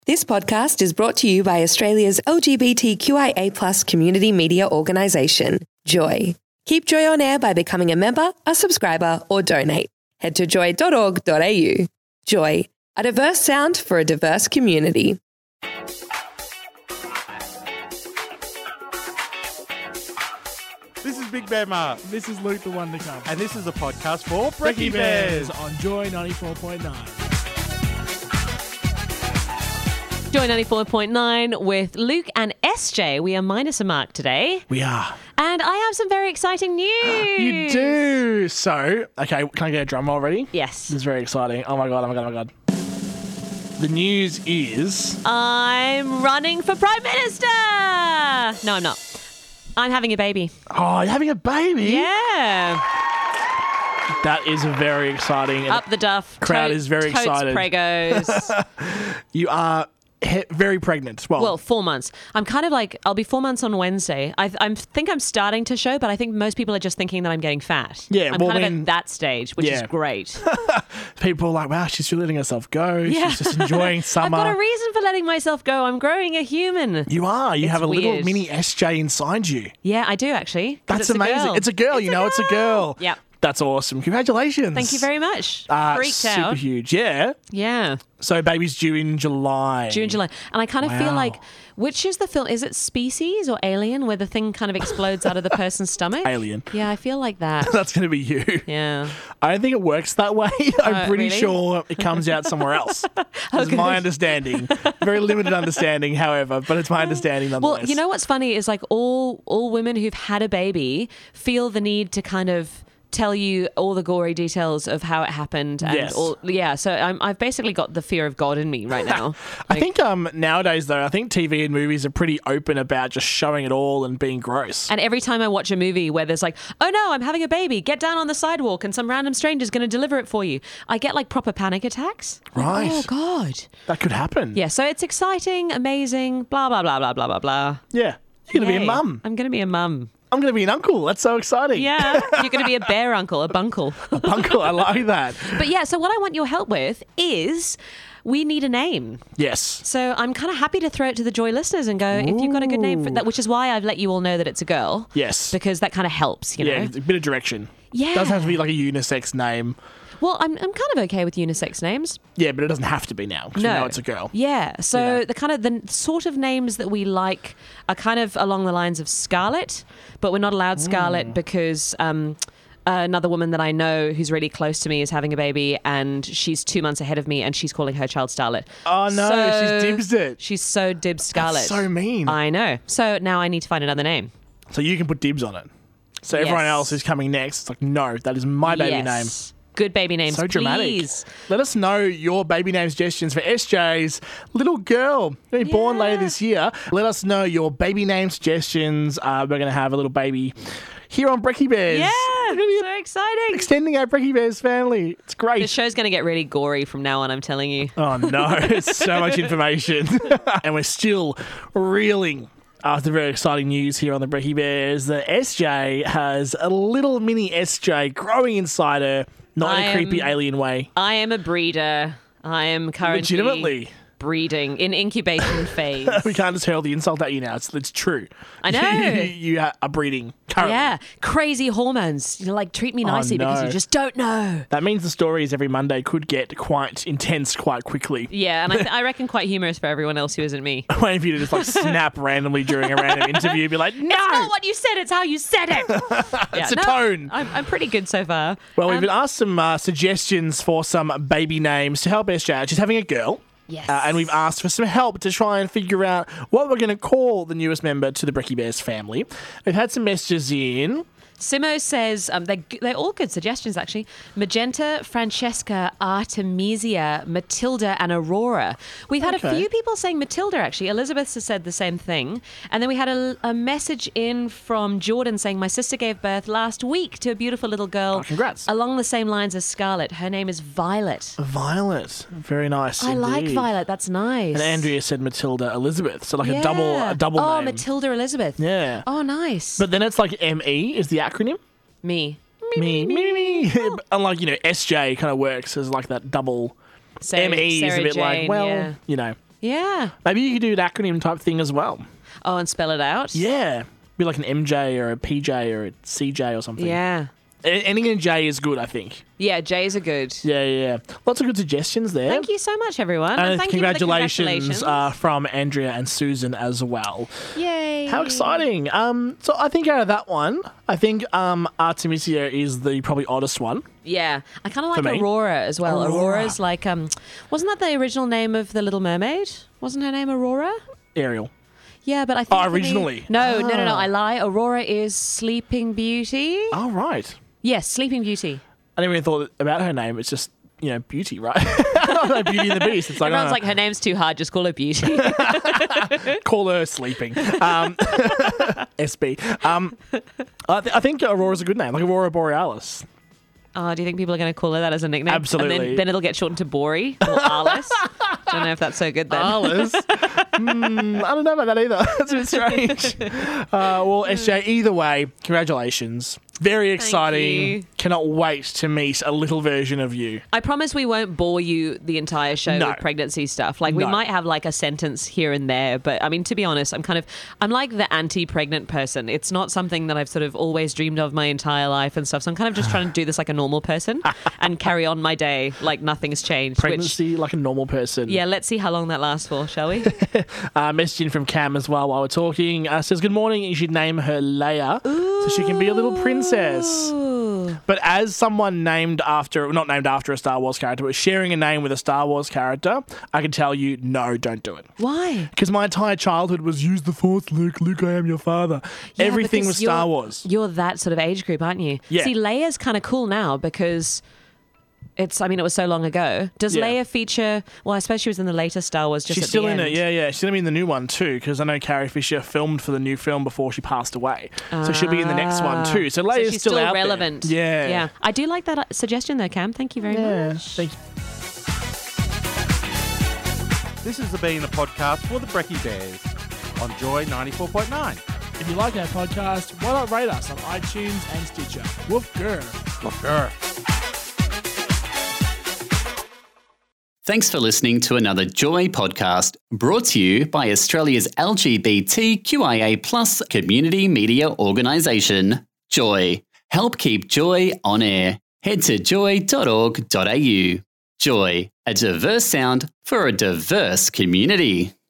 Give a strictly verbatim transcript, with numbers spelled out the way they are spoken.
This podcast is brought to you by Australia's L G B T Q I A plus community media organisation, Joy. Keep Joy on air by becoming a member, a subscriber, or donate. Head to joy dot org dot a u. Joy, a diverse sound for a diverse community. This is Big Bear Mark, This is Luke the One to Come. and this is a podcast for Brekkie Brekkie Bears. on Joy ninety-four point nine. Joy ninety-four point nine with Luke and S J. We are minus a mark today. We are. And I have some very exciting news. You do. So, okay, can I get a drum roll ready? Yes. This is very exciting. Oh my God, oh my God, oh my God. The news is... I'm running for Prime Minister. No, I'm not. I'm having a baby. Oh, you're having a baby? Yeah. That is very exciting. And Up the duff. crowd Totes- is very totes excited. Pregos. You are he- very pregnant. Well, Well, four months. I'm kind of like, I'll be four months on Wednesday. I I think I'm starting to show, but I think most people are just thinking that I'm getting fat. Yeah, I'm well, kind then- of at that stage, which is Yeah. great. people are like, wow, she's really letting herself go. Yeah. She's just enjoying I've summer. got a reason for letting myself go. I'm growing a human. You are. You It's have a little weird. mini S J inside you. Yeah, I do actually. 'cause That's it's a amazing. girl. It's a girl. you know, it's a girl. Yep. That's awesome. Congratulations. Thank you very much. Uh, Freaked super out. huge. Yeah. Yeah. So baby's due in July. June, July. And I kind of feel Wow. like, which is the film? Is it Species or Alien where the thing kind of explodes out of the person's stomach? Alien. Yeah, I feel like that. That's going to be you. Yeah. I don't think it works that way. I'm Oh, pretty really? sure it comes out somewhere else. That's my understanding. Very limited understanding, however, but it's my understanding nonetheless. Well, you know what's funny is like all all women who've had a baby feel the need to kind of tell you all the gory details of how it happened. And Yes. all, yeah, so I'm, I've basically got the fear of God in me right now. I Like- think um, nowadays, though, I think T V and movies are pretty open about just showing it all and being gross. And every time I watch a movie where there's like, oh no, I'm having a baby, get down on the sidewalk and some random stranger's going to deliver it for you, I get like proper panic attacks. Like, Right. oh God. That could happen. Yeah, so it's exciting, amazing, blah, blah, blah, blah, blah, blah, blah. Yeah. You're going to be a Yay. mum. I'm going to be a mum. I'm going to be an uncle. That's so exciting. Yeah, you're going to be a bear uncle, a bunkle. Uncle, I like that. But yeah, so what I want your help with is we need a name. Yes. So I'm kind of happy to throw it to the Joy listeners and go, if you've got a good name for that, which is why I've let you all know that it's a girl. Yes. Because that kind of helps, you know? Yeah, a bit of direction. Yeah. Doesn't have to be like a unisex name. Well, I'm, I'm kind of okay with unisex names. Yeah, but it doesn't have to be now because No, we know it's a girl. Yeah. So Yeah. the kind of the sort of names that we like are kind of along the lines of Scarlett, but we're not allowed Scarlett Mm. because um, another woman that I know who's really close to me is having a baby, and she's two months ahead of me, and she's calling her child Starlet. Oh, no, So- she's dibsed it. She's so dibs Scarlett. so mean. I know. So now I need to find another name. So you can put dibs on it. So everyone Yes. else who's coming next, it's like, no, that is my baby Yes. name. Good baby names, So dramatic. please. Let us know your baby name suggestions for S J's little girl. Going to be born Yeah. later this year. Let us know your baby name suggestions. Uh, we're going to have a little baby here on Brekkie Bears. Yeah, We're gonna be so exciting. extending our Brekkie Bears family. It's great. The show's going to get really gory from now on, I'm telling you. Oh no, it's so much information. And we're still reeling after very exciting news here on the Brekkie Bears. The S J has a little mini S J growing inside her, not in I a creepy am- alien way. I am a breeder. I am currently Legitimately. breeding in incubation phase. We can't just hurl the insult at you now. It's, it's true. I know. you, you are breeding currently. Yeah, crazy hormones. You know, like treat me nicely because no. you just don't know. That means the stories every Monday could get quite intense quite quickly. Yeah, and I, th- I reckon quite humorous for everyone else who isn't me. Waiting for you to just like snap randomly during a random interview, be like, no, It's not what you said; it's how you said it. Yeah, a tone. I'm, I'm pretty good so far. Well, we've Um, been asked some uh, suggestions for some baby names to help S J out. She's having a girl. Yes. Uh, and we've asked for some help to try and figure out what we're going to call the newest member to the Brekkie Bears family. We've had some messages in. Simo says um, they they're all good suggestions actually. Magenta, Francesca, Artemisia, Matilda, and Aurora. We've had Okay. a few people saying Matilda actually. Elizabeth has said the same thing, and then we had a, a message in from Jordan saying my sister gave birth last week to a beautiful little girl. Oh, congrats. Along the same lines as Scarlett. Her name is Violet. Violet. Very nice. I like indeed. Violet. That's nice. And Andrea said Matilda Elizabeth. So like Yeah. a double a double Oh, name. Matilda Elizabeth. Yeah. Oh, nice. But then it's like M E is the acronym. me. Me, me, me. Unlike, you know, S J kind of works as like that double. Sarah- M E is a Sarah bit like, Jane, well, yeah. you know, Yeah. Maybe you could do an acronym type thing as well. Oh, and spell it out? Yeah. Be like an M J or a P J or a C J or something. Yeah. A- Anything in J is good, I think. Yeah, J's are good. Yeah, yeah, yeah. Lots of good suggestions there. Thank you so much, everyone. And, And thank congratulations, you for the congratulations. Uh, from Andrea and Susan as well. Yay. How exciting. Um, so I think out of that one, I think um, Artemisia is the probably oddest one. Yeah. I kind of For like me. Aurora as well. Aurora. Aurora's like, um, wasn't that the original name of the Little Mermaid? Wasn't her name Aurora? Ariel. Yeah, but I think... Oh, for the- originally? No, no, no, no. Ah. I lie. Aurora is Sleeping Beauty. Oh, right. Yes, Sleeping Beauty. I never even thought about her name. It's just, you know, Beauty, right? Like Beauty and the Beast. It's like, Everyone's uh, like, her name's too hard. Just call her Beauty. call her Sleeping. Um, S B. Um, I, th- I think Aurora's a good name, like Aurora Borealis. Oh, do you think people are going to call her that as a nickname? Absolutely. And then, then it'll get shortened to Bori or Arliss. Don't know if that's so good then. Arliss? mm, I don't know about that either. That's a bit strange. Uh, well, S J, either way, congratulations. Very exciting. you. Cannot wait to meet a little version of you. I promise we won't bore you the entire show No. with pregnancy stuff. Like, we No. might have like a sentence here and there, but I mean, to be honest, I'm kind of, I'm like the anti-pregnant person. It's not something that I've sort of always dreamed of my entire life and stuff. So I'm kind of just trying to do this like a normal person and carry on my day like nothing's changed. Pregnancy like a normal person. Which, yeah, let's see how long that lasts for, shall we? Uh, message in from Cam as well while we're talking. Uh, says, good morning. You should name her Leia so she can be a little princess. Ooh. But as someone named after, not named after a Star Wars character, but sharing a name with a Star Wars character, I can tell you, no, don't do it. Why? Because my entire childhood was use the Force, Luke. Luke, I am your father. Yeah, Everything because was Star you're- Wars. You're that sort of age group, aren't you? Yeah. See, Leia's kind of cool now because it's, I mean, it was so long ago. Does Yeah. Leia feature, well, I suppose she was in the later Star Wars just She's at still the in end. it, yeah, yeah. She's going to be in the new one too, because I know Carrie Fisher filmed for the new film before she passed away. So she'll be in the next one too. So So Leia's she's still, still out there. relevant. Yeah. Yeah. I do like that uh, suggestion though, Cam. Thank you very Yeah. much. Thank you. This has been a podcast for the Brekkie Bears on Joy ninety-four point nine. If you like our podcast, why not rate us on iTunes and Stitcher? Woof grr. Sure. Thanks for listening to another Joy podcast brought to you by Australia's L G B T Q I A plus community media organisation, Joy. Help keep Joy on air. Head to joy dot org dot a u. Joy, a diverse sound for a diverse community.